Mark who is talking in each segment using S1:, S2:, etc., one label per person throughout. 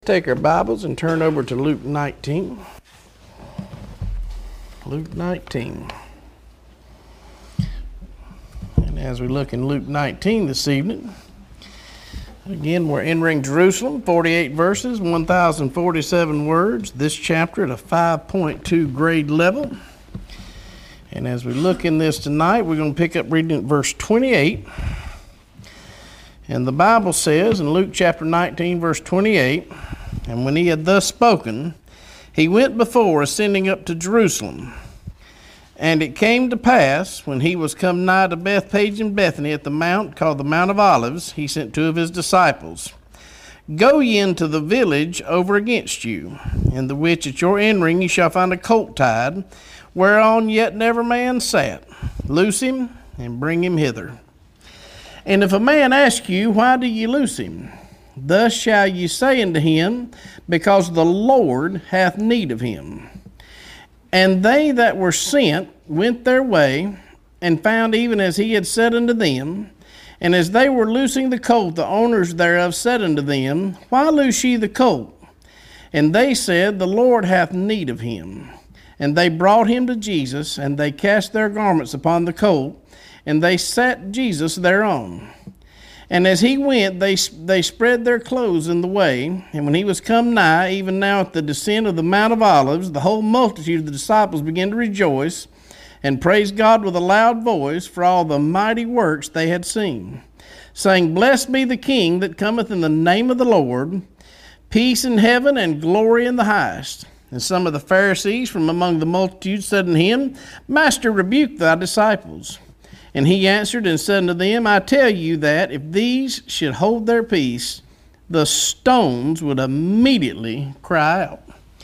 S1: Take our Bibles and turn over to Luke 19. Luke 19. And as we look in Luke 19 this evening, again, we're entering Jerusalem, 48 verses, 1,047 words. This chapter at a 5.2 grade level. And as we look in this tonight, we're going to pick up reading at verse 28. And the Bible says in Luke chapter 19, verse 28, "And when he had thus spoken, he went before, ascending up to Jerusalem. And it came to pass, when he was come nigh to Bethpage and Bethany at the mount called the Mount of Olives, he sent two of his disciples. Go ye into the village over against you, in the which at your entering ye shall find a colt tied, whereon yet never man sat. Loose him, and bring him hither. And if a man ask you, why do ye loose him? Thus shall ye say unto him, because the Lord hath need of him. And they that were sent went their way, and found even as he had said unto them. And as they were loosing the colt, the owners thereof said unto them, Why loose ye the colt? And they said, The Lord hath need of him. And they brought him to Jesus, and they cast their garments upon the colt, and they sat Jesus thereon. And as he went, they spread their clothes in the way. And when he was come nigh, even now at the descent of the Mount of Olives, the whole multitude of the disciples began to rejoice, and praise God with a loud voice for all the mighty works they had seen, saying, Blessed be the King that cometh in the name of the Lord, peace in heaven and glory in the highest. And some of the Pharisees from among the multitude said unto him, Master, rebuke thy disciples. And he answered and said unto them, I tell you that if these should hold their peace, the stones would immediately cry out.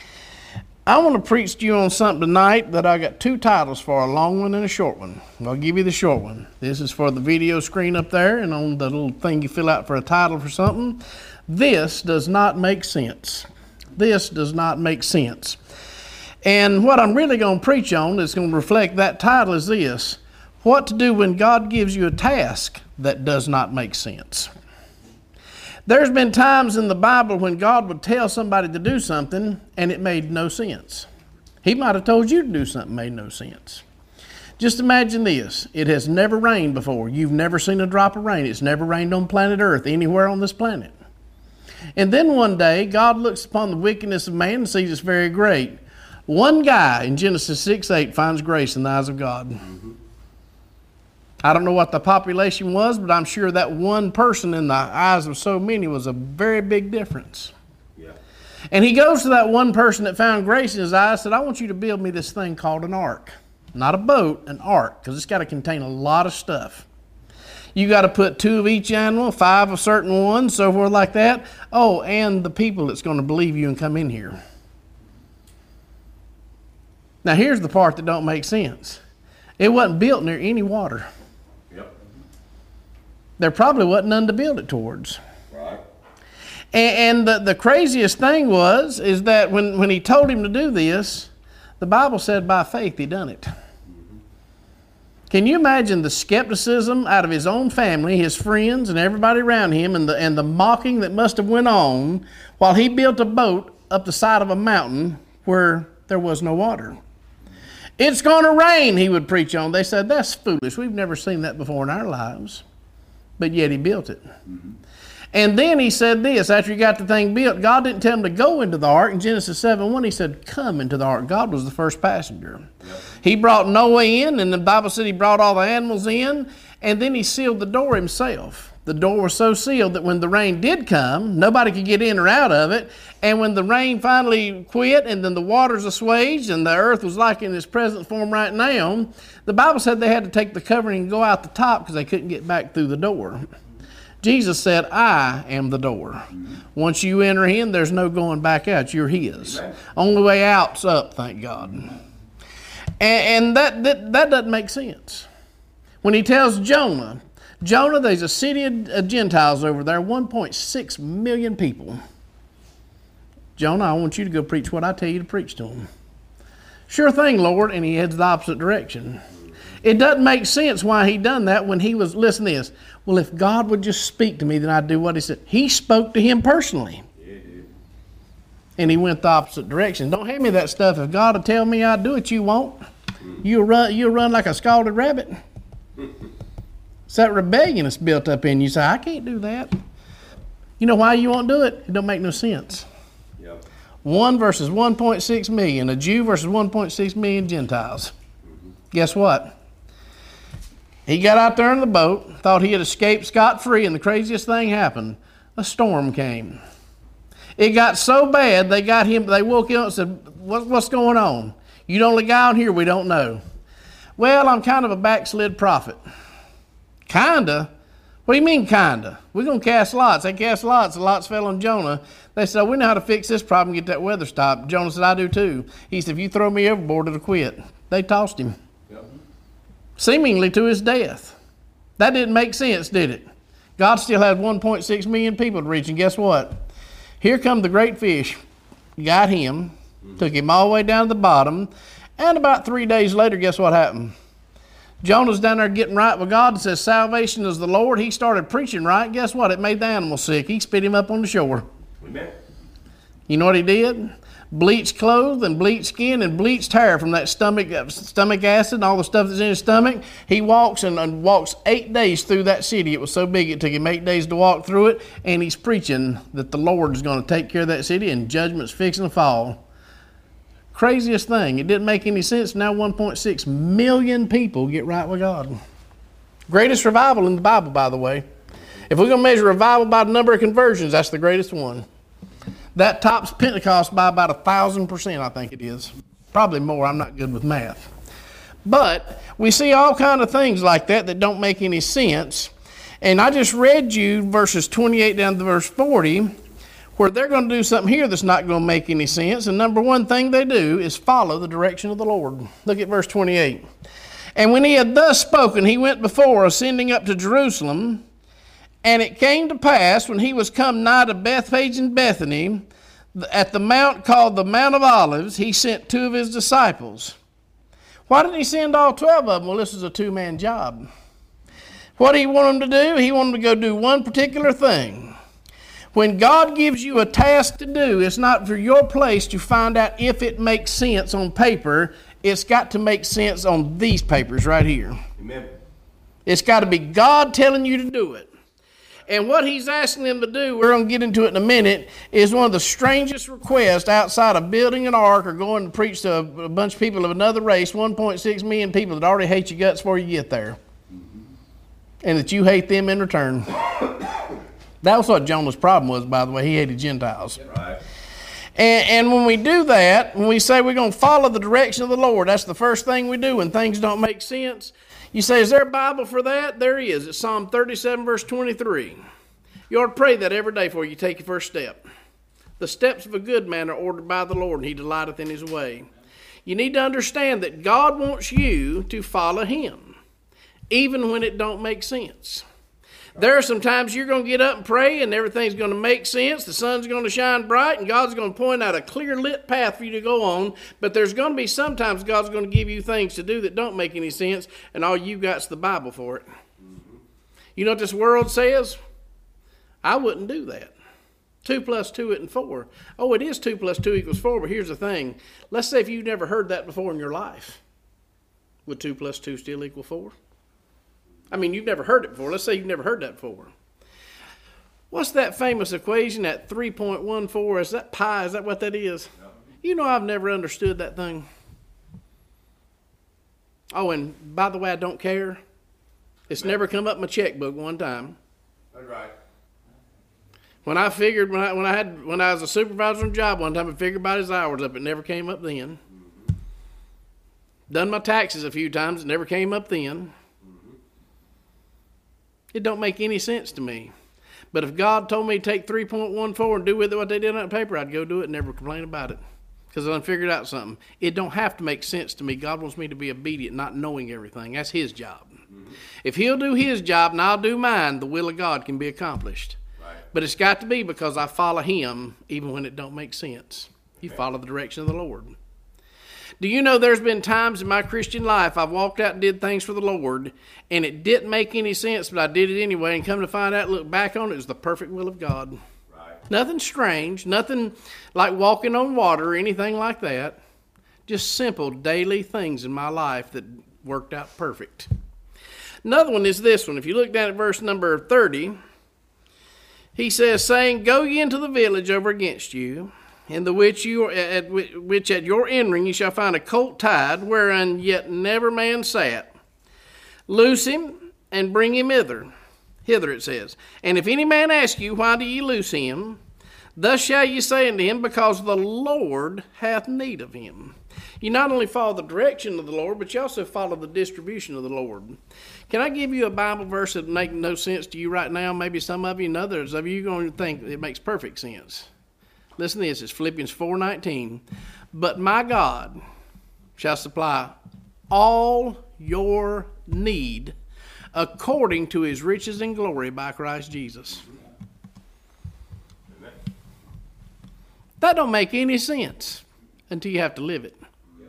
S1: I want to preach to you on something tonight that I got two titles for, a long one and a short one. I'll give you the short one. This is for the video screen up there, and on the little thing you fill out for a title for something. This does not make sense. This does not make sense. And what I'm really going to preach on that's going to reflect that title is this: what to do when God gives you a task that does not make sense. There's been times in the Bible when God would tell somebody to do something and it made no sense. He might have told you to do something that made no sense. Just imagine this. It has never rained before. You've never seen a drop of rain. It's never rained on planet Earth, anywhere on this planet. And then one day, God looks upon the wickedness of man and sees it's very great. One guy in Genesis 6:8 finds grace in the eyes of God. I don't know what the population was, but I'm sure that one person in the eyes of so many was a very big difference. Yeah. And he goes to that one person that found grace in his eyes and said, I want you to build me this thing called an ark. Not a boat, an ark, because it's got to contain a lot of stuff. You got to put 2 of each animal, 5 of certain ones, so forth like that. Oh, and the people that's going to believe you and come in here. Now here's the part that don't make sense. It wasn't built near any water. There probably wasn't none to build it towards. Right. And the craziest thing is that when he told him to do this, the Bible said by faith he done it. Mm-hmm. Can you imagine the skepticism out of his own family, his friends, and everybody around him, and the mocking that must have went on while he built a boat up the side of a mountain where there was no water? It's going to rain, he would preach on. They said, that's foolish. We've never seen that before in our lives. But yet he built it. Mm-hmm. And then he said this, after he got the thing built, God didn't tell him to go into the ark. In Genesis 7:1, he said, come into the ark. God was the first passenger. Yep. He brought Noah in, and the Bible said he brought all the animals in, and then he sealed the door himself. The door was so sealed that when the rain did come, nobody could get in or out of it. And when the rain finally quit and then the waters assuaged and the earth was like in its present form right now, the Bible said they had to take the covering and go out the top because they couldn't get back through the door. Jesus said, I am the door. Once you enter in, there's no going back out. You're his. Amen. Only way out's up, thank God. And that doesn't make sense. When he tells Jonah, there's a city of Gentiles over there, 1.6 million people. Jonah, I want you to go preach what I tell you to preach to them. Sure thing, Lord, and he heads the opposite direction. It doesn't make sense why he done that when he was, listen to this, well, if God would just speak to me, then I'd do what he said. He spoke to him personally. And he went the opposite direction. Don't hand me that stuff. If God will tell me I'll do it, you won't. You'll run like a scalded rabbit. It's that rebellion that's built up in you. You say, I can't do that. You know why you won't do it? It don't make no sense. Yep. 1 versus 1.6 million, a Jew versus 1.6 million Gentiles. Guess what? He got out there in the boat, thought he had escaped scot-free, and the craziest thing happened. A storm came. It got so bad, they woke him up and said, what's going on? You the only guy on here we don't know. Well, I'm kind of a backslid prophet. Kinda? What do you mean kinda? We're going to cast lots. They cast lots. The lots fell on Jonah. They said, we know how to fix this problem and get that weather stopped. Jonah said, I do too. He said, if you throw me overboard, it'll quit. They tossed him. Yep. Seemingly to his death. That didn't make sense, did it? God still had 1.6 million people to reach, and guess what? Here come the great fish, got him, took him all the way down to the bottom, and about 3 days later, guess what happened? Jonah's down there getting right with God and says, salvation is the Lord. He started preaching right. Guess what? It made the animal sick. He spit him up on the shore. Amen. You know what he did? Bleached clothes and bleached skin and bleached hair from that stomach acid and all the stuff that's in his stomach. He walks and walks 8 days through that city. It was so big it took him 8 days to walk through it. And he's preaching that the Lord is going to take care of that city and judgment's fixing to fall. Craziest thing. It didn't make any sense. Now 1.6 million people get right with God. Greatest revival in the Bible, by the way. If we're going to measure revival by the number of conversions, that's the greatest one. That tops Pentecost by about 1,000%, I think it is. Probably more. I'm not good with math. But we see all kind of things like that don't make any sense. And I just read you verses 28 down to verse 40, where they're going to do something here that's not going to make any sense. And number one thing they do is follow the direction of the Lord. Look at verse 28. And when he had thus spoken, he went before, ascending up to Jerusalem. And it came to pass, when he was come nigh to Bethphage and Bethany, at the mount called the Mount of Olives, he sent 2 of his disciples. Why didn't he send all 12 of them? Well, this is a 2-man job. What did he want them to do? He wanted them to go do one particular thing. When God gives you a task to do, it's not for your place to find out if it makes sense on paper. It's got to make sense on these papers right here. Amen. It's got to be God telling you to do it. And what he's asking them to do, we're going to get into it in a minute, is one of the strangest requests outside of building an ark or going to preach to a bunch of people of another race, 1.6 million people that already hate your guts before you get there. And that you hate them in return. That was what Jonah's problem was, by the way. He hated Gentiles. Right. And when we do that, when we say we're going to follow the direction of the Lord, that's the first thing we do when things don't make sense. You say, is there a Bible for that? There is. It's Psalm 37, verse 23. You ought to pray that every day before you take your first step. The steps of a good man are ordered by the Lord, and he delighteth in his way. You need to understand that God wants you to follow him, even when it don't make sense. There are some times you're going to get up and pray and everything's going to make sense. The sun's going to shine bright and God's going to point out a clear lit path for you to go on. But there's going to be sometimes God's going to give you things to do that don't make any sense, and all you've got is the Bible for it. Mm-hmm. You know what this world says? I wouldn't do that. 2 plus 2 isn't 4. Oh, it is 2 plus 2 equals 4, but here's the thing. Let's say if you've never heard that before in your life. Would 2 plus 2 still equal 4? I mean, you've never heard it before. Let's say you've never heard that before. What's that famous equation, that 3.14? Is that pi? Is that what that is? Yeah. You know, I've never understood that thing. Oh, and by the way, I don't care. It's never come up in my checkbook one time. That's right. When I figured, when I was a supervisor on a job one time, I figured about his hours up. It never came up then. Mm-hmm. Done my taxes a few times. It never came up then. It don't make any sense to me. But if God told me to take 3.14 and do with it what they did on paper, I'd go do it and never complain about it. Because I figured out something. It don't have to make sense to me. God wants me to be obedient, not knowing everything. That's his job. Mm-hmm. If he'll do his job and I'll do mine, the will of God can be accomplished. Right. But it's got to be because I follow him even when it don't make sense. You follow the direction of the Lord. Do you know there's been times in my Christian life I've walked out and did things for the Lord and it didn't make any sense, but I did it anyway, and come to find out, look back on it, it was the perfect will of God. Right. Nothing strange, nothing like walking on water or anything like that. Just simple daily things in my life that worked out perfect. Another one is this one. If you look down at verse number 30, he says, saying, go ye into the village over against you, in the which at your entering you shall find a colt tied, wherein yet never man sat. Loose him and bring him hither. Hither it says. And if any man ask you, why do ye loose him? Thus shall ye say unto him, because the Lord hath need of him. You not only follow the direction of the Lord, but you also follow the distribution of the Lord. Can I give you a Bible verse that makes no sense to you right now? Maybe some of you and others of you are going to think it makes perfect sense. Listen to this. It's Philippians 4:19. But my God shall supply all your need according to his riches and glory by Christ Jesus. Amen. That don't make any sense until you have to live it.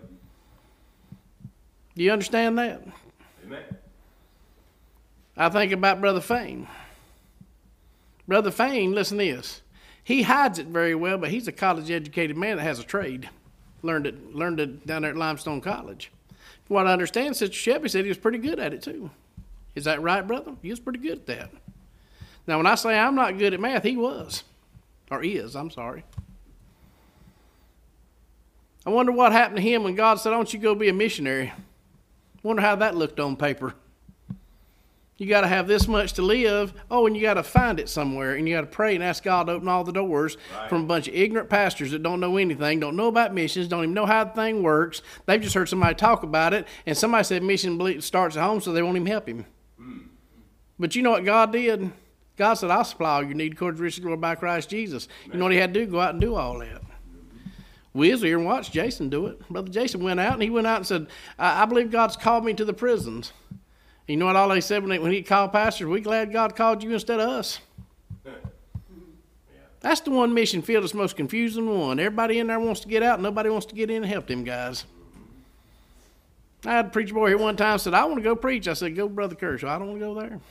S1: Do you understand that? Amen. I think about Brother Fain. Brother Fain, listen to this. He hides it very well, but he's a college-educated man that has a trade. Learned it down there at Limestone College. From what I understand, Sister Shelby said he was pretty good at it too. Is that right, brother? He was pretty good at that. Now, when I say I'm not good at math, he was. Or is, I'm sorry. I wonder what happened to him when God said, "I want you to go be a missionary." Wonder how that looked on paper. You got to have this much to live. Oh, and you got to find it somewhere, and you got to pray and ask God to open all the doors from a bunch of ignorant pastors that don't know anything, don't know about missions, don't even know how the thing works. They've just heard somebody talk about it, and somebody said mission starts at home, so they won't even help him. But you know what God did? God said, "I'll supply all your need according to riches and glory by Christ Jesus." You know what he had to do? Go out and do all that. We was here and watched Jason do it. Brother Jason went out, and he went out and said, I believe God's called me to the prisons. And you know what all they said when he called pastors? "We glad God called you instead of us." That's the one mission field that's most confusing one. Everybody in there wants to get out, and nobody wants to get in and help them guys. I had a preacher boy here one time said, "I want to go preach." I said, "Go Brother Kershaw. I don't want to go there."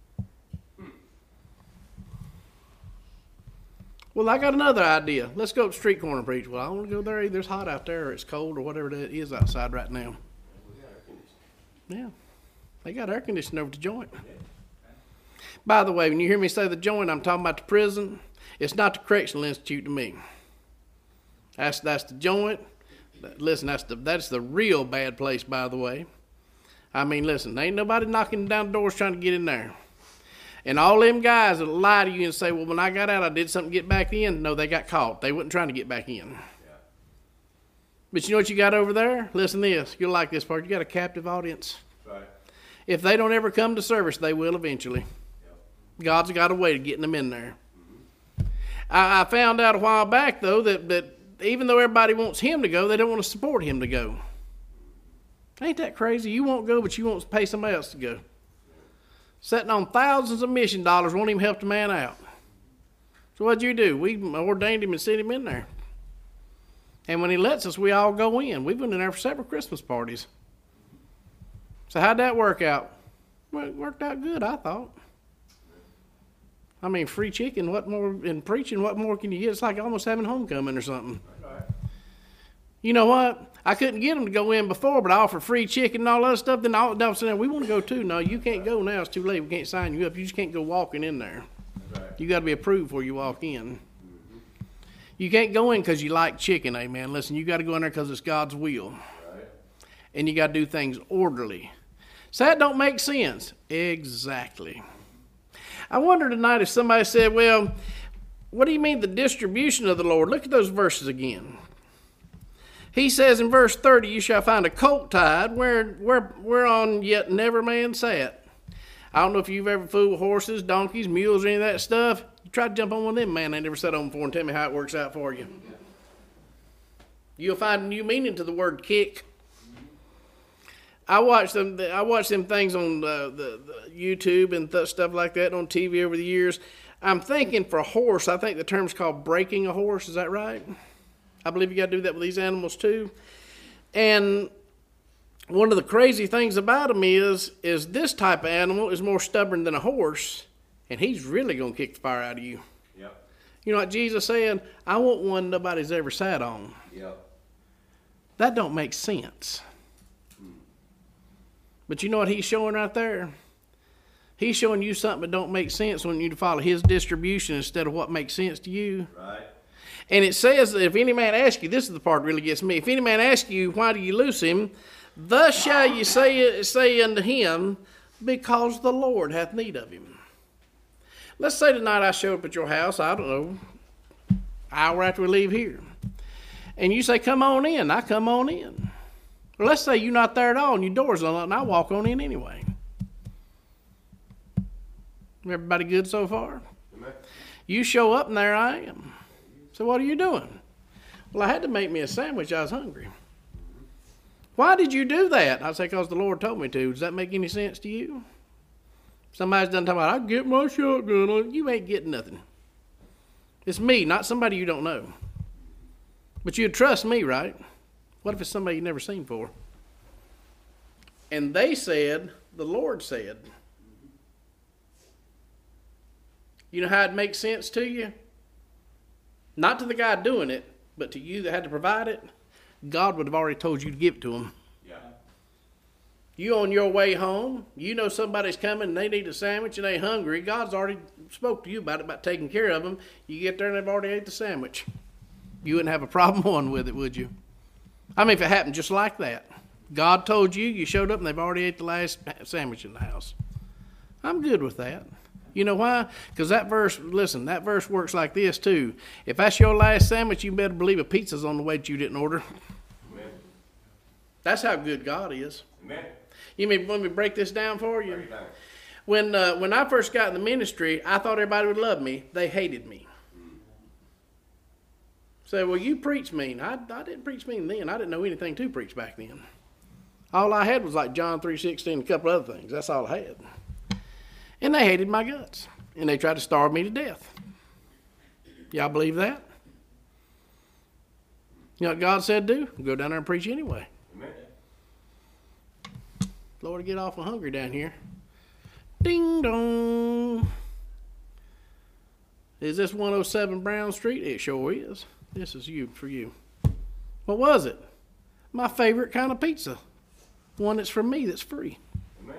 S1: Well, I got another idea. Let's go up to street corner and preach. Well, I don't want to go there either. It's hot out there, or it's cold, or whatever it is outside right now. Yeah. They got air conditioning over at the joint. By the way, when you hear me say the joint, I'm talking about the prison. It's not the correctional institute to me. That's the joint. Listen, that's the real bad place, by the way. I mean, listen, ain't nobody knocking down doors trying to get in there. And all them guys that lie to you and say, "Well, when I got out, I did something to get back in." No, they got caught. They wasn't trying to get back in. Yeah. But you know what you got over there? Listen to this. You'll like this part. You got a captive audience. Right. If they don't ever come to service, they will eventually. Yep. God's got a way of getting them in there. Mm-hmm. I found out a while back, though, that even though everybody wants him to go, they don't want to support him to go. Ain't that crazy? You won't go, but you won't pay somebody else to go. Sitting on thousands of mission dollars won't even help the man out. So what'd you do? We ordained him and sent him in there. And when he lets us, we all go in. We've been in there for several Christmas parties. So how'd that work out? Well, it worked out good, I thought. I mean, free chicken, what more, in preaching, what more can you get? It's like almost having homecoming or something. You know what? I couldn't get them to go in before, but I offered free chicken and all that stuff. Then all of a sudden, "We want to go too." "No, you can't go now. It's too late. We can't sign you up. You just can't go walking in there. Right. You got to be approved before you walk in. Mm-hmm. You can't go in because you like chicken, amen. Listen, you got to go in there because it's God's will. Right. And you got to do things orderly. So that don't make sense. Exactly. I wonder tonight if somebody said, "Well, what do you mean the distribution of the Lord?" Look at those verses again. He says in verse 30, "You shall find a colt tied whereon yet never man sat." I don't know if you've ever fooled with horses, donkeys, mules, or any of that stuff. You try to jump on one of them, man, they never sat on before, and tell me how it works out for you. You'll find a new meaning to the word kick. I watch them things on the YouTube and stuff like that on TV over the years. I'm thinking for a horse, I think the term's called breaking a horse. Is that right? I believe you got to do that with these animals too. And one of the crazy things about them is this type of animal is more stubborn than a horse, and he's really going to kick the fire out of you. Yep. You know what Jesus said? I want one nobody's ever sat on.
S2: Yep.
S1: That don't make sense. But you know what he's showing right there? He's showing you something that don't make sense when you follow his distribution instead of what makes sense to you.
S2: Right.
S1: And it says that if any man asks you, this is the part that really gets me. If any man asks you, why do you loose him? Thus shall you say unto him, because the Lord hath need of him. Let's say tonight I show up at your house, I don't know, an hour after we leave here. And you say, come on in. I come on in. Or let's say you're not there at all and your door's unlocked and I walk on in anyway. Everybody good so far?
S2: Amen.
S1: You show up and there I am. So what are you doing? Well, I had to make me a sandwich. I was hungry. Why did you do that? I say, because the Lord told me to. Does that make any sense to you? Somebody's done talking about, I get my shotgun on. You ain't getting nothing. It's me, not somebody you don't know. But you'd trust me, right? What if it's somebody you've never seen before? And they said, the Lord said. You know how it makes sense to you? Not to the guy doing it, but to you that had to provide it. God would have already told you to give it to him.
S2: Yeah.
S1: You on your way home, you know somebody's coming and they need a sandwich and they hungry. God's already spoke to you about taking care of them. You get there and they've already ate the sandwich. You wouldn't have a problem on with it, would you? I mean, if it happened just like that. God told you, you showed up and they've already ate the last sandwich in the house. I'm good with that. You know why? Because that verse works like this too. If that's your last sandwich, you better believe a pizza's on the way that you didn't order.
S2: Amen.
S1: That's how good God is.
S2: Amen.
S1: You mean, let me break this down for you?
S2: Break it down.
S1: When I first got in the ministry, I thought everybody would love me. They hated me. Say, well, you preach mean. I didn't preach mean then. I didn't know anything to preach back then. All I had was like John 3:16 and a couple other things. That's all I had. And they hated my guts. And they tried to starve me to death. Y'all believe that? You know what God said do? Go down there and preach anyway.
S2: Amen.
S1: Lord, get awful hungry down here. Ding dong. Is this 107 Brown Street? It sure is. This is for you. What was it? My favorite kind of pizza. One that's from me that's free.
S2: Amen.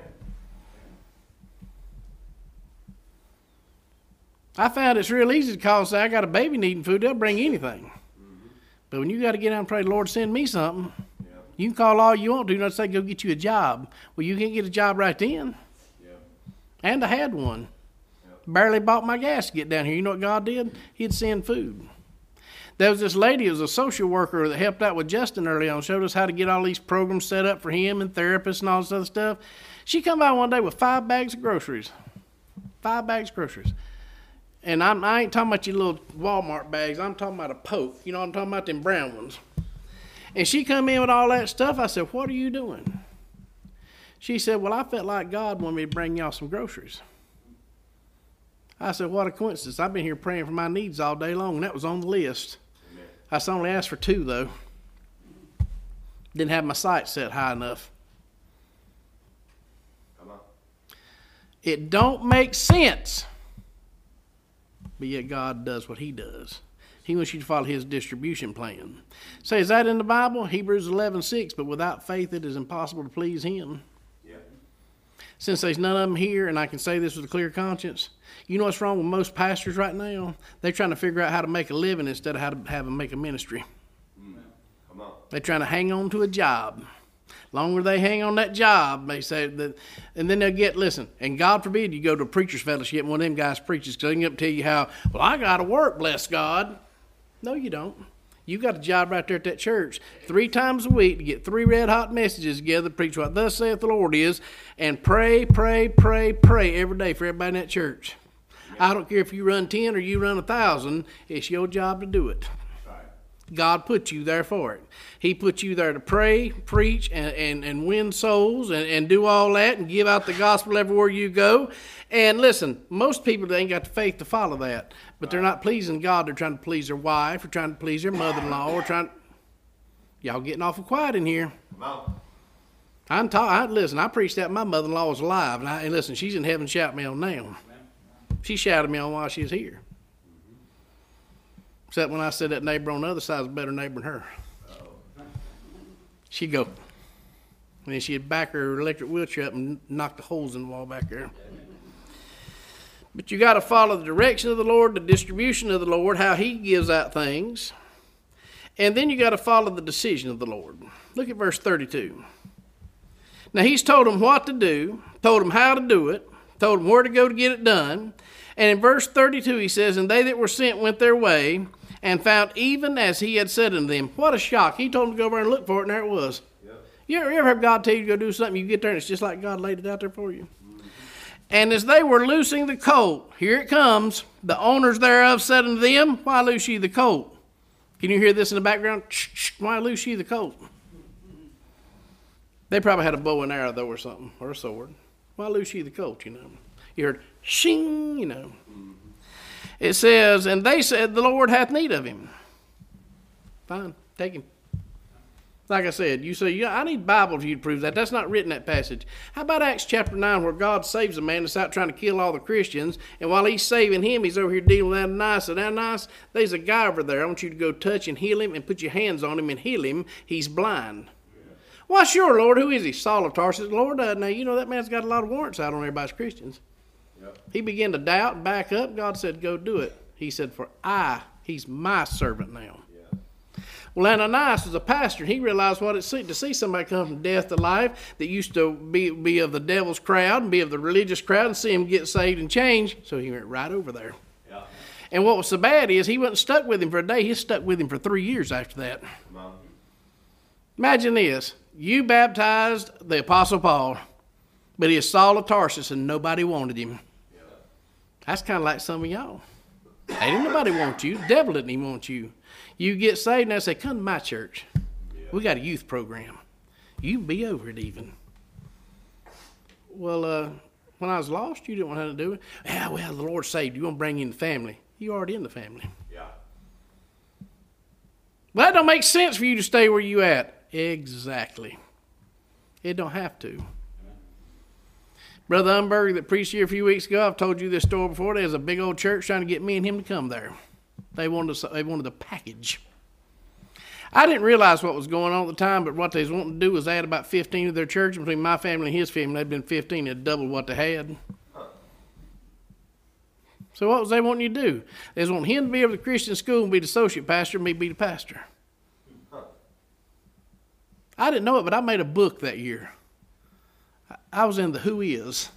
S1: I found it's real easy to call and say, I got a baby needing food. They'll bring anything. Mm-hmm. But when you got to get out and pray, Lord, send me something, you can call all you want to, not say go get you a job. Well, you can't get a job right then.
S2: Yep.
S1: And I had one.
S2: Yep.
S1: Barely bought my gas to get down here. You know what God did? He'd send food. There was this lady who was a social worker that helped out with Justin early on, showed us how to get all these programs set up for him and therapists and all this other stuff. She come by one day with 5 bags of groceries. 5 bags of groceries. And I ain't talking about your little Walmart bags. I'm talking about a poke. You know what I'm talking about, them brown ones. And she come in with all that stuff. I said, what are you doing? She said, well, I felt like God wanted me to bring y'all some groceries. I said, what a coincidence. I've been here praying for my needs all day long, and that was on the list. Amen. I only asked for 2, though. Didn't have my sights set high enough.
S2: Come on.
S1: It don't make sense. But yet God does what he does. He wants you to follow his distribution plan. Say, is that in the Bible? Hebrews 11:6, but without faith it is impossible to please him.
S2: Yeah.
S1: Since there's none of them here, and I can say this with a clear conscience, you know what's wrong with most pastors right now? They're trying to figure out how to make a living instead of how to have them make a ministry.
S2: Come on.
S1: They're trying to hang on to a job. Longer they hang on that job, they say that, and then they'll get, listen, and God forbid you go to a preacher's fellowship and one of them guys preaches, because they can tell you how, well, I got to work, bless God. No, you don't. You got a job right there at that church 3 times a week to get 3 red hot messages together, preach what thus saith the Lord is, and pray, pray, pray, pray every day for everybody in that church. I don't care if you run 10 or you run 1,000, it's your job to do it. God put you there for it. He put you there to pray, preach, and win souls and do all that and give out the gospel everywhere you go. And listen, most people ain't got the faith to follow that. But they're not pleasing God. They're trying to please their wife or trying to please their mother-in-law or trying... Y'all getting awful quiet in here. Listen, I preached that my mother-in-law was alive. And listen, she's in heaven shouting me on now. She shouted me on while she was here. Except when I said that neighbor on the other side was a better neighbor than her. She'd go. And then she'd back her electric wheelchair up and knock the holes in the wall back there. But you got to follow the direction of the Lord, the distribution of the Lord, how he gives out things. And then you got to follow the decision of the Lord. Look at verse 32. Now he's told them what to do, told them how to do it, told them where to go to get it done. And in verse 32 he says, and they that were sent went their way and found even as he had said unto them. What a shock. He told them to go over and look for it, and there it was. Yep. You ever have God tell you to go do something, you get there and it's just like God laid it out there for you? And as they were loosing the colt, here it comes, the owners thereof said unto them, why loose ye the colt? Can you hear this in the background? Why loose ye the colt? They probably had a bow and arrow, though, or something, or a sword. Why loose ye the colt, you know? You heard, shing, you know. It says, and they said, the Lord hath need of him. Fine, take him. Like I said, you say, I need Bible for you to prove that. That's not written in that passage. How about Acts chapter 9 where God saves a man that's out trying to kill all the Christians, and while he's saving him, he's over here dealing with Ananias. And Ananias, there's a guy over there. I want you to go touch and heal him and put your hands on him and heal him. He's blind. Why, sure, Lord. Who is he? Saul of Tarsus. Lord, now, you know that man's got a lot of warrants out on everybody's Christians. Yep. He began to doubt and back up. God said, go do it. He said, he's my servant now. Well, Ananias was a pastor. He realized what it's to see somebody come from death to life that used to be of the devil's crowd and be of the religious crowd and see him get saved and changed. So he went right over there. Yeah. And what was so bad is he wasn't stuck with him for a day. He was stuck with him for 3 years after that. Imagine this. You baptized the Apostle Paul, but he is Saul of Tarsus and nobody wanted him. Yeah. That's kind of like some of y'all. Hey, didn't nobody want you. The devil didn't even want you. You get saved and they say, come to my church. Yeah. We got a youth program. You can be over it even. Well, when I was lost, you didn't want nothing to do with it. Yeah, well, the Lord saved you. You're going to bring you in the family. You're already in the family. Yeah. Well, that don't make sense for you to stay where you at. Exactly. It don't have to. Brother Umberg that preached here a few weeks ago, I've told you this story before. There was a big old church trying to get me and him to come there. They wanted a package. I didn't realize what was going on at the time, but what they was wanting to do was add about 15 to their church. Between my family and his family, they'd been 15. They'd doubled what they had. So what was they wanting you to do? They was wanting him to be over the Christian school and be the associate pastor and me be the pastor. I didn't know it, but I made a book that year. I was in the who is.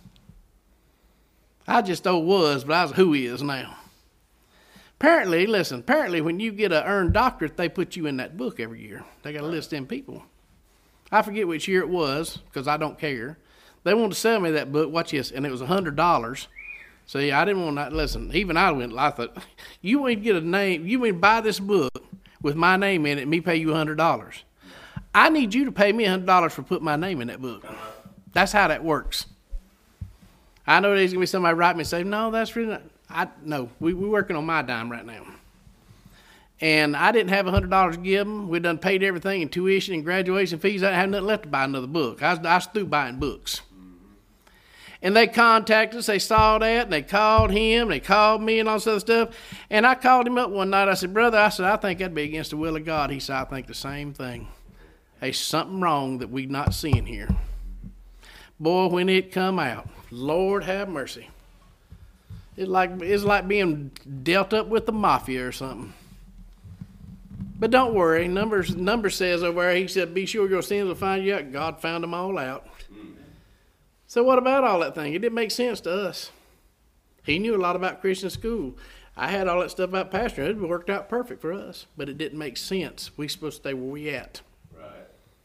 S1: I just was, but I was who is now. Apparently when you get an earned doctorate, they put you in that book every year. They got to list them people. I forget which year it was, because I don't care. They wanted to sell me that book, watch this, and it was $100. See, I didn't want that. Listen, even I thought, you want to get a name, you want to buy this book with my name in it and me pay you $100. I need you to pay me $100 for putting my name in that book. That's how that works. I know there's going to be somebody write me and say, no, that's really not. No, we're working on my dime right now. And I didn't have $100 to give them. We done paid everything in tuition and graduation fees. I didn't have nothing left to buy another book. I was through buying books. And they contacted us. They saw that. And they called him. They called me and all this other stuff. And I called him up one night. I said, brother, I think that'd be against the will of God. He said, I think the same thing. There's something wrong that we're not seeing here. Boy, when it come out, Lord have mercy. It's like being dealt up with the mafia or something. But don't worry. Numbers says over there, he said, be sure your sins will find you out. God found them all out. So what about all that thing? It didn't make sense to us. He knew a lot about Christian school. I had all that stuff about pastoring. It worked out perfect for us. But it didn't make sense. We're supposed to stay where we at.
S2: Right.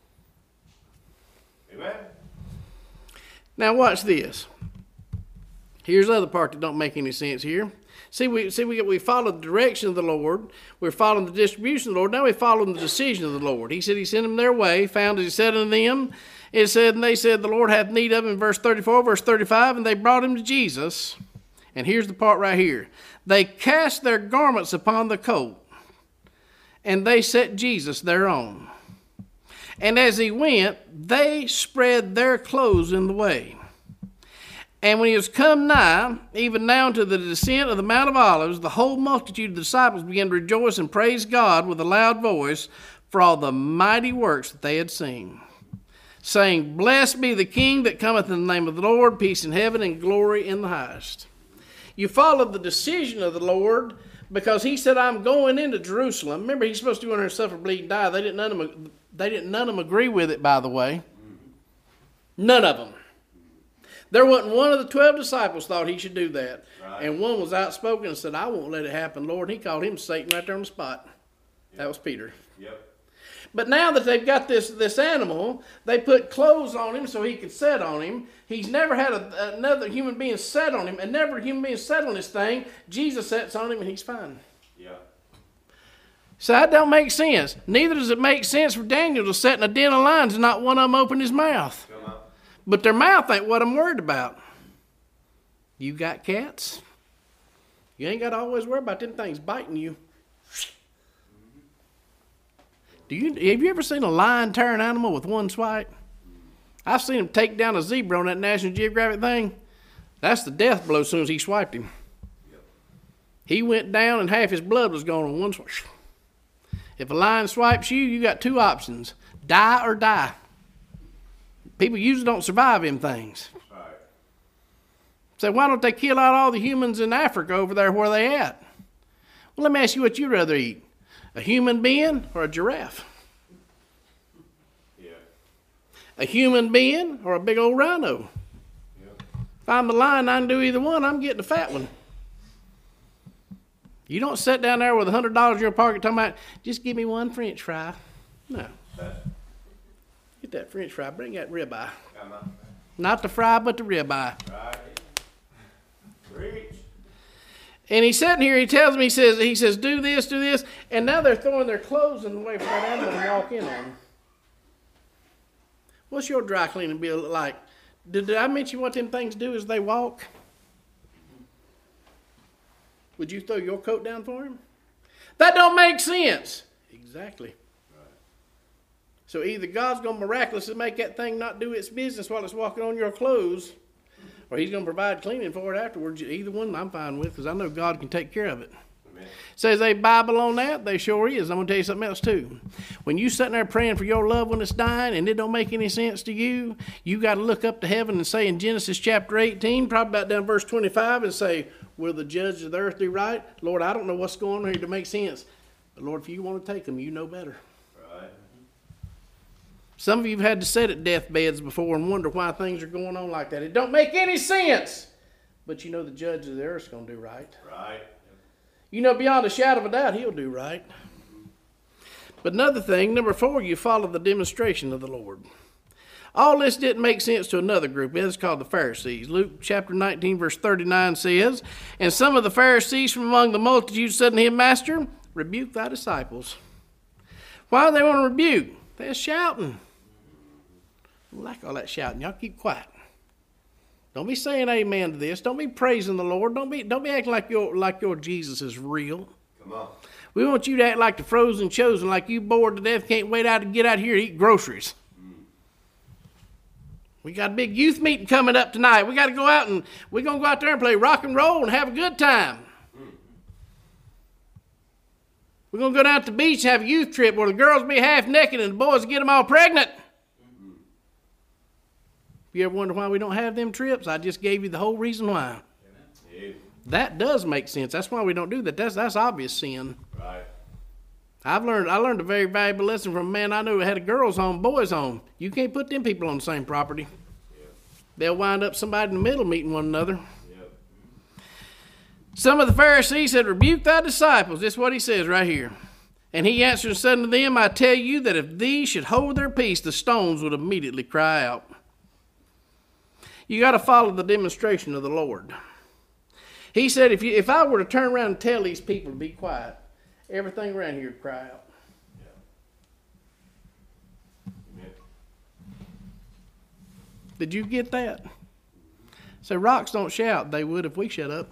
S2: Amen.
S1: Now watch this. Here's the other part that don't make any sense here. We followed the direction of the Lord. We're following the distribution of the Lord. Now we're following the decision of the Lord. He said he sent them their way, found as he said unto them. It said, and they said, the Lord hath need of him, verse 34, verse 35, and they brought him to Jesus. And here's the part right here. They cast their garments upon the colt, and they set Jesus thereon. And as he went, they spread their clothes in the way. And when he was come nigh, even now to the descent of the Mount of Olives, the whole multitude of the disciples began to rejoice and praise God with a loud voice for all the mighty works that they had seen, saying, Blessed be the King that cometh in the name of the Lord, peace in heaven and glory in the highest. You followed the decision of the Lord because he said, I'm going into Jerusalem. Remember, he's supposed to go in there and suffer, bleed, and die. None of them agree with it, by the way. None of them. There wasn't one of the 12 disciples thought he should do that. Right. And one was outspoken and said, I won't let it happen, Lord. And he called him Satan right there on the spot. Yep. That was Peter. Yep. But now that they've got this animal, they put clothes on him so he could sit on him. He's never had another human being sit on him, and never a human being sat on this thing. Jesus sits on him, and he's fine. Yeah. So that don't make sense. Neither does it make sense for Daniel to sit in a den of lions and not one of them open his mouth. Come on. But their mouth ain't what I'm worried about. You got cats? You ain't got to always worry about them things biting you. Have you ever seen a lion tear an animal with one swipe? I've seen him take down a zebra on that National Geographic thing. That's the death blow as soon as he swiped him. He went down and half his blood was gone on one swipe. If a lion swipes you, you got two options. Die or die. People usually don't survive them things. Right. So why don't they kill out all the humans in Africa over there where they at? Well, let me ask you what you'd rather eat. A human being or a giraffe? Yeah. A human being or a big old rhino? Yeah. If I'm the lion, I can do either one. I'm getting the fat one. You don't sit down there with $100 in your pocket talking about, just give me one French fry. No. Get that French fry. Bring that ribeye. Not the fry, but the ribeye. Right. Preach. And he's sitting here. He tells me, he says, do this. And now they're throwing their clothes in the way for that animal to walk in on. What's your dry cleaning bill like? Did I mention what them things do as they walk? Would you throw your coat down for him? That don't make sense. Exactly. So either God's going to miraculously make that thing not do its business while it's walking on your clothes, or he's going to provide cleaning for it afterwards. Either one I'm fine with, because I know God can take care of it. Amen. Says a Bible on that? They sure is. I'm going to tell you something else too. When you sitting there praying for your loved one that's dying and it don't make any sense to you, you got to look up to heaven and say in Genesis chapter 18, probably about down verse 25, and say, will the judge of the earth do right? Lord, I don't know what's going on here to make sense. But Lord, if you want to take them, you know better. Some of you have had to sit at deathbeds before and wonder why things are going on like that. It don't make any sense. But you know the judge of the earth is going to do right. Right. You know beyond a shadow of a doubt he'll do right. But another thing, number 4, you follow the demonstration of the Lord. All this didn't make sense to another group. It's called the Pharisees. Luke chapter 19 verse 39 says, and some of the Pharisees from among the multitude said to him, Master, rebuke thy disciples. Why do they want to rebuke? They're shouting. I like all that shouting. Y'all keep quiet. Don't be saying amen to this. Don't be praising the Lord. Don't be acting like your Jesus is real. Come on. We want you to act like the frozen chosen, like you bored to death, can't wait out to get out here to eat groceries. We got a big youth meeting coming up tonight. We got to go out and we're going to go out there and play rock and roll and have a good time. We're going to go down to the beach and have a youth trip where the girls be half naked and the boys get them all pregnant. If you ever wonder why we don't have them trips, I just gave you the whole reason why. Amen. That does make sense. That's why we don't do that. That's obvious sin. Right. I learned a very valuable lesson from a man I knew who had a girls' home, boys' home. You can't put them people on the same property. Yep. They'll wind up somebody in the middle meeting one another. Yep. Some of the Pharisees said, rebuke thy disciples. This is what he says right here. And he answered and said unto them, I tell you that if these should hold their peace, the stones would immediately cry out. You got to follow the demonstration of the Lord. He said, if I were to turn around and tell these people to be quiet, everything around here would cry out. Yeah. Did you get that? So rocks don't shout. They would if we shut up.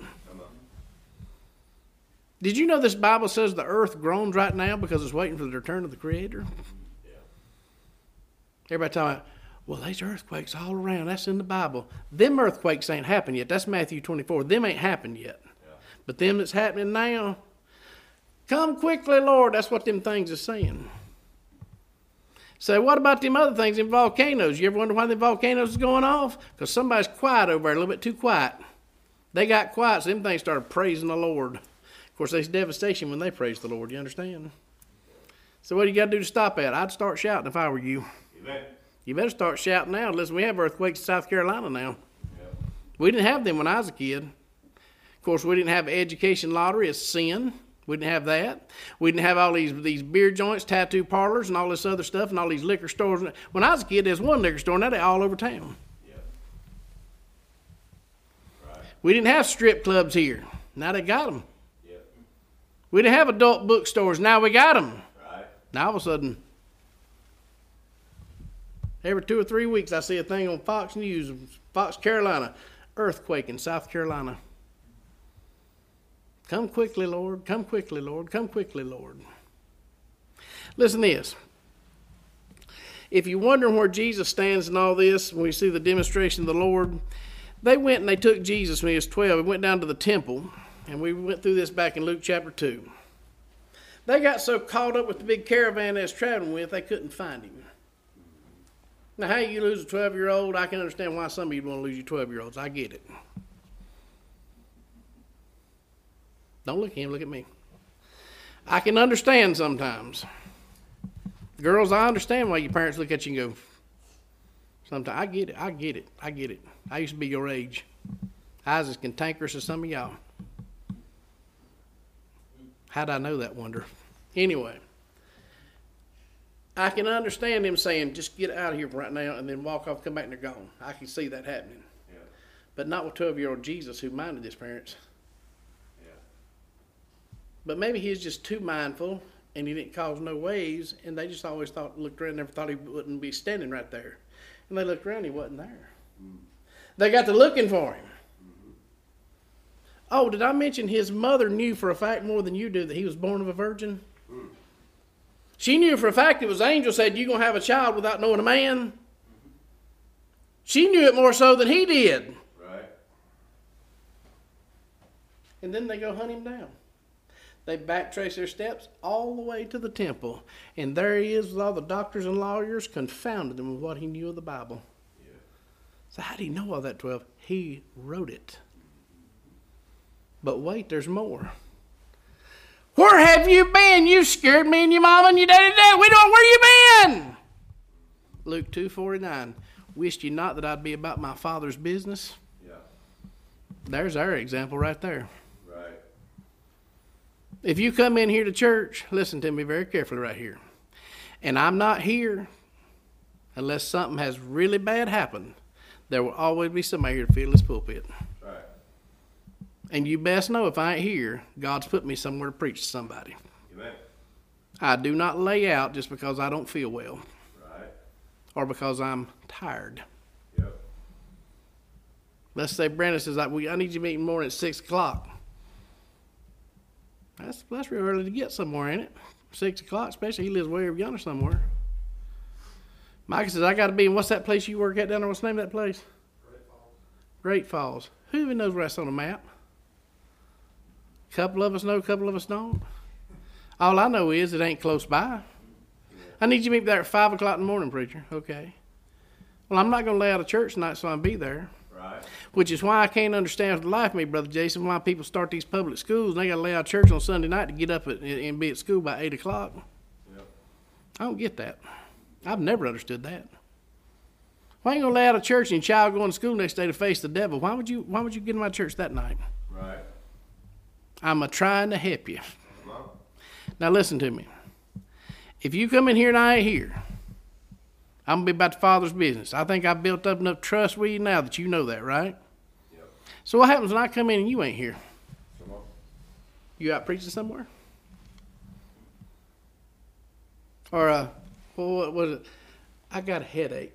S1: Did you know this Bible says the earth groans right now because it's waiting for the return of the Creator? Yeah. Everybody talking about, Well, there's earthquakes all around. That's in the Bible. Them earthquakes ain't happened yet. That's Matthew 24. Them ain't happened yet.
S2: Yeah.
S1: But them that's happening now, come quickly, Lord. That's what them things are saying. So what about them other things in volcanoes? You ever wonder why the volcanoes is going off? Because somebody's quiet over there, a little bit too quiet. They got quiet, so them things started praising the Lord. Of course, there's devastation when they praise the Lord. You understand? So what do you got to do to stop that? I'd start shouting if I were you.
S2: Amen.
S1: You better start shouting now. Listen, we have earthquakes in South Carolina now.
S2: Yeah.
S1: We didn't have them when I was a kid. Of course, we didn't have education lottery. It's sin. We didn't have that. We didn't have all these beer joints, tattoo parlors, and all this other stuff, and all these liquor stores. When I was a kid, there was one liquor store, and now they're all over town.
S2: Yeah. Right.
S1: We didn't have strip clubs here. Now they got them.
S2: Yeah.
S1: We didn't have adult bookstores. Now we got them.
S2: Right.
S1: Now all of a sudden, every 2 or 3 weeks, I see a thing on Fox News, Fox Carolina, earthquake in South Carolina. Come quickly, Lord. Come quickly, Lord. Come quickly, Lord. Listen to this. If you're wondering where Jesus stands in all this, when we see the demonstration of the Lord, they went and they took Jesus when he was 12. He went down to the temple, and we went through this back in Luke chapter 2. They got so caught up with the big caravan they was traveling with, they couldn't find him. Now, how you lose a 12-year-old, I can understand why some of you want to lose your 12-year-olds. I get it. Don't look at him, look at me. I can understand sometimes. Girls, I understand why your parents look at you and go, sometimes, I get it. I used to be your age. I was as cantankerous as some of y'all. How'd I know that, wonder? Anyway, I can understand him saying, just get out of here right now and then walk off, come back and they're gone. I can see that happening.
S2: Yeah.
S1: But not with 12-year-old Jesus who minded his parents.
S2: Yeah.
S1: But maybe he was just too mindful and he didn't cause no waves, and they just always looked around, never thought he wouldn't be standing right there. And they looked around, he wasn't there. Mm. They got to looking for him. Mm-hmm. Oh, did I mention his mother knew for a fact more than you do that he was born of a virgin? Mm. She knew for a fact it was angel said, you're going to have a child without knowing a man. Mm-hmm. She knew it more so than he did.
S2: Right.
S1: And then they go hunt him down. They backtrace their steps all the way to the temple. And there he is with all the doctors and lawyers, confounded them with what he knew of the Bible. Yeah. So how do you know all that, 12? He wrote it. But wait, there's more. Where have you been? You scared me and your mom and your daddy. We don't know where you been. Luke 2:49. Wished you not that I'd be about my Father's business.
S2: Yeah.
S1: There's our example right there.
S2: Right.
S1: If you come in here to church, listen to me very carefully right here. And I'm not here unless something has really bad happened. There will always be somebody here to fill this pulpit.
S2: Right.
S1: And you best know if I ain't here, God's put me somewhere to preach to somebody.
S2: Amen.
S1: I do not lay out just because I don't feel well.
S2: Right.
S1: Or because I'm tired.
S2: Yep.
S1: Let's say Brandon says, I need you to meet in the morning at 6 o'clock. That's real early to get somewhere, ain't it? 6 o'clock, especially he lives way over yonder somewhere. Micah says, I got to be in, what's that place you work at down there? What's the name of that place?
S3: Great Falls.
S1: Great Falls. Who even knows where that's on the map? A couple of us know, a couple of us don't. All I know is it ain't close by. I need you to meet there at 5 o'clock in the morning, preacher. Okay. Well, I'm not going to lay out of church tonight, so I'll be there.
S2: Right.
S1: Which is why I can't understand for the life of me, Brother Jason, why people start these public schools and they got to lay out of church on Sunday night to get up and be at school by 8 o'clock.
S2: Yep.
S1: I don't get that. I've never understood that. Why ain't you going to lay out of church and your child going to school next day to face the devil? Why would you get in my church that night?
S2: Right.
S1: I'm trying to help you.
S2: Come on.
S1: Now listen to me. If you come in here and I ain't here, I'm going to be about the Father's business. I think I've built up enough trust with you now that you know that, right?
S2: Yep.
S1: So what happens when I come in and you ain't here?
S2: Come on.
S1: You out preaching somewhere? Or, what was it? I got a headache.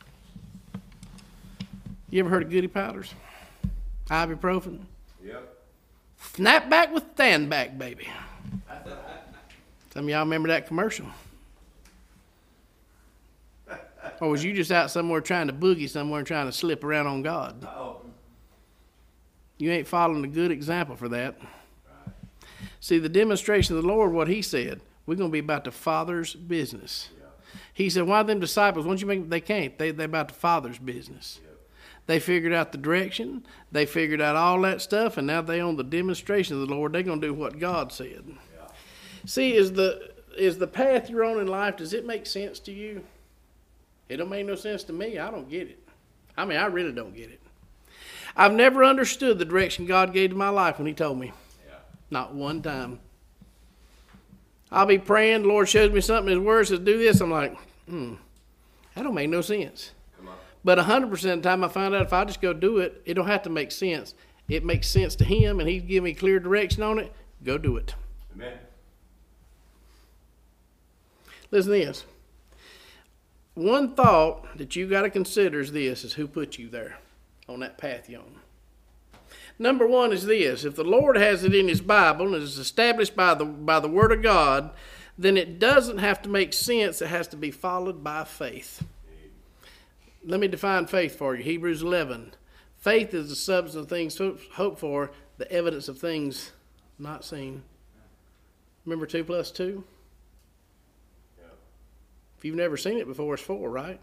S1: You ever heard of Goody Powders? Ibuprofen?
S2: Yep.
S1: Snap back with stand back, baby. Some of y'all remember that commercial. Or was you just out somewhere trying to boogie somewhere and trying to slip around on God?
S2: Uh-oh.
S1: You ain't following a good example for that. See, the demonstration of the Lord, what he said, we're going to be about the Father's business.
S2: Yeah.
S1: He said, why them disciples, once you make, they can't. They're about the Father's business.
S2: Yep.
S1: They figured out the direction. They figured out all that stuff, and now they on the demonstration of the Lord. They're going to do what God said.
S2: Yeah.
S1: See, is the path you're on in life, does it make sense to you? It don't make no sense to me. I don't get it. I mean, I really don't get it. I've never understood the direction God gave to my life when he told me.
S2: Yeah.
S1: Not one time. I'll be praying, the Lord shows me something, his word says do this. I'm like, that don't make no sense.
S2: Come on.
S1: But 100% of the time I find out if I just go do it, it don't have to make sense. It makes sense to him and he's giving me clear direction on it. Go do it.
S2: Amen.
S1: Listen to this. One thought that you got to consider is this, is who put you there on that path you're on. Number one is this: if the Lord has it in his Bible and is established by the Word of God, then it doesn't have to make sense. It has to be followed by faith. Let me define faith for you. Hebrews 11. Faith is the substance of things hoped for, the evidence of things not seen. Remember 2 plus 2?
S2: Yeah.
S1: If you've never seen it before, it's 4, right?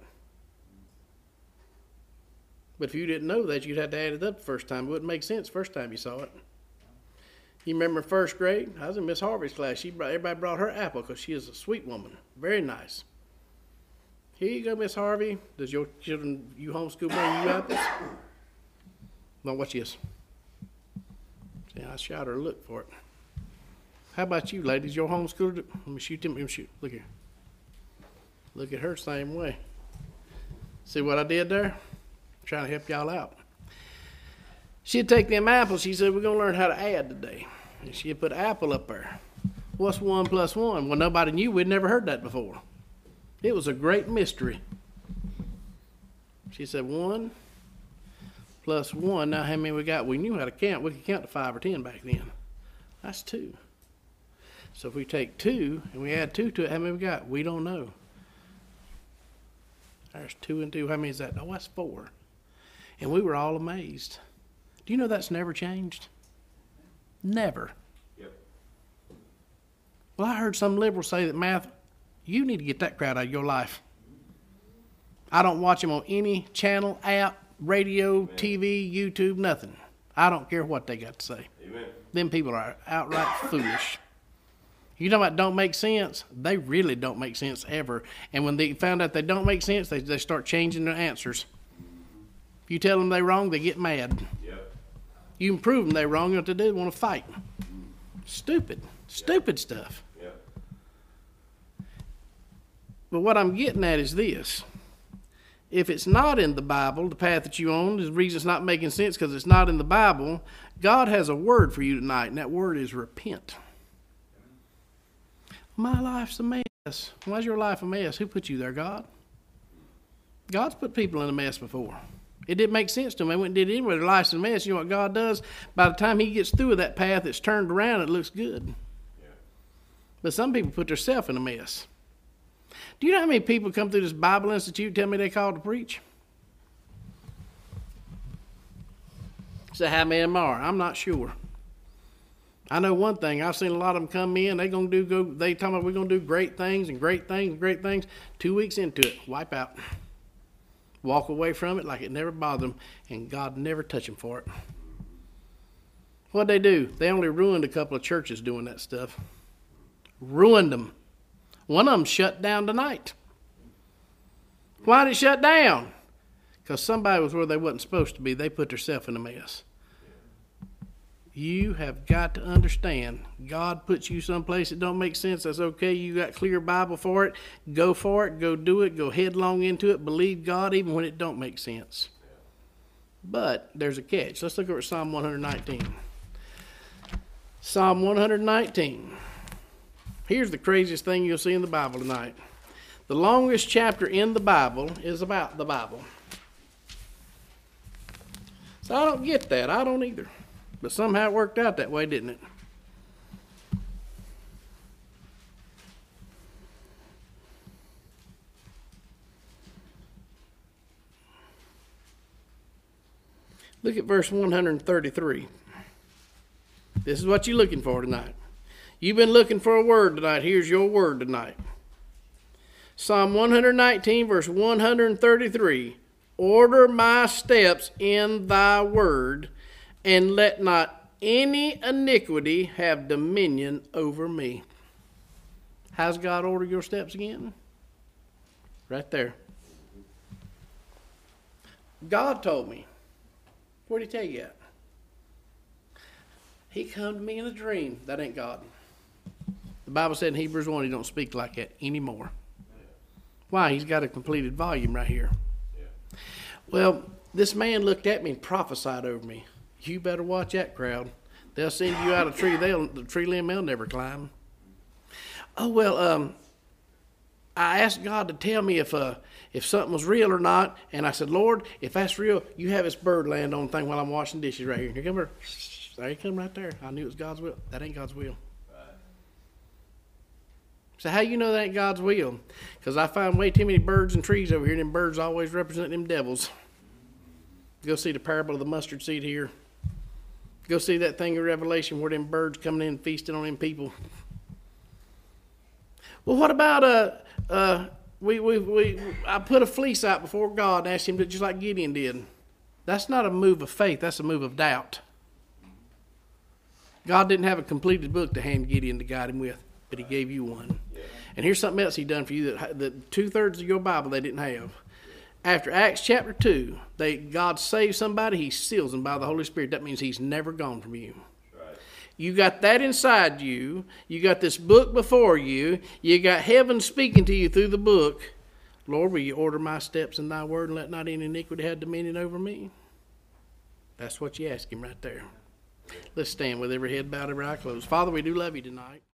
S1: But if you didn't know that, you'd have to add it up the first time. It wouldn't make sense the first time you saw it. You remember in first grade? I was in Miss Harvey's class. Everybody brought her apple because she is a sweet woman. Very nice. Here you go, Miss Harvey. Does your children, you homeschool bring you apples? No, watch this. See, I shot her a look for it. How about you, ladies? Your homeschool? Let me shoot them. Let me shoot. Look here. Look at her same way. See what I did there? Trying to help y'all out. She'd take them apples. She said, we're going to learn how to add today. And she'd put apple up there. What's 1 plus 1? Well, nobody knew. We'd never heard that before. It was a great mystery. She said 1 plus 1. Now, how many we got? We knew how to count. We could count to 5 or 10 back then. That's 2. So if we take 2 and we add 2 to it, how many we got? We don't know. There's 2 and 2. How many is that? Oh, that's 4. And we were all amazed. Do you know that's never changed? Never.
S2: Yep.
S1: Well, I heard some liberals say that math, you need to get that crowd out of your life. I don't watch them on any channel, app, radio,
S2: Amen.
S1: TV, YouTube, nothing. I don't care what they got to say.
S2: Amen.
S1: Them people are outright foolish. You know what don't make sense? They really don't make sense ever. And when they found out they don't make sense, they start changing their answers. If you tell them they're wrong, they get mad.
S2: Yep.
S1: You can prove them they're wrong, what they do, they want to fight. Stupid stuff.
S2: Yep.
S1: But what I'm getting at is this. If it's not in the Bible, the path that you're on, the reason it's not making sense because it's not in the Bible, God has a word for you tonight, and that word is repent. My life's a mess. Why's your life a mess? Who put you there, God? God's put people in a mess before. It didn't make sense to them. They went and did it anyway. Their life's a mess. You know what God does? By the time he gets through with that path, it's turned around. It looks good.
S2: Yeah.
S1: But some people put themselves in a mess. Do you know how many people come through this Bible Institute and tell me they called to preach? Say, how many of them are? I'm not sure. I know one thing. I've seen a lot of them come in. They talking about we're gonna do great things and great things and great things. 2 weeks into it, wipe out, walk away from it like it never bothered them, and God never touch them for it. What'd they do? They only ruined a couple of churches doing that stuff. Ruined them. One of them shut down tonight. Why did it shut down? Because somebody was where they wasn't supposed to be. They put themselves in a mess. You have got to understand, God puts you someplace that don't make sense. That's okay. You got clear Bible for it. Go for it. Go do it. Go headlong into it. Believe God even when it don't make sense. But there's a catch. Let's look over Psalm 119. Psalm 119. Here's the craziest thing you'll see in the Bible tonight. The longest chapter in the Bible is about the Bible. So I don't get that. I don't either. But somehow it worked out that way, didn't it? Look at verse 133. This is what you're looking for tonight. You've been looking for a word tonight. Here's your word tonight. Psalm 119, verse 133. Order my steps in thy word, and let not any iniquity have dominion over me. How's God order your steps again? Right there. God told me. Where'd he tell you at? He come to me in a dream. That ain't God. The Bible said in Hebrews 1 he don't speak like that anymore. Why? He's got a completed volume right here.
S2: Yeah.
S1: Well, this man looked at me and prophesied over me. You better watch that crowd. They'll send you out a tree. The tree limb they'll never climb. Oh, well, I asked God to tell me if something was real or not. And I said, Lord, if that's real, you have this bird land on the thing while I'm washing dishes right here. Here come her. There he come right there. I knew it was God's will. That ain't God's will. So how you know that ain't God's will? Because I find way too many birds and trees over here, and them birds always represent them devils. Go see the parable of the mustard seed here. Go see that thing in Revelation where them birds coming in and feasting on them people. Well, what about I put a fleece out before God and asked him to, just like Gideon did. That's not a move of faith. That's a move of doubt. God didn't have a completed book to hand Gideon to guide him with, but he gave you one. Yeah. And here's something else he done for you that 2/3 of your Bible they didn't have. After Acts chapter 2, God saves somebody, he seals them by the Holy Spirit. That means he's never gone from you. Right. You got that inside you. You got this book before you. You got heaven speaking to you through the book. Lord, will you order my steps in thy word and let not any iniquity have dominion over me? That's what you ask him right there. Let's stand with every head bowed, every eye closed. Father, we do love you tonight.